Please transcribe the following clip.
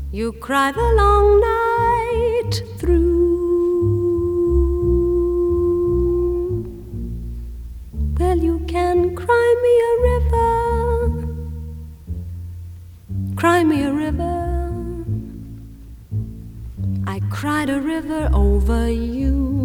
You cry the long night through. Well, you can cry me a river, cry me a river. I cried a river over you.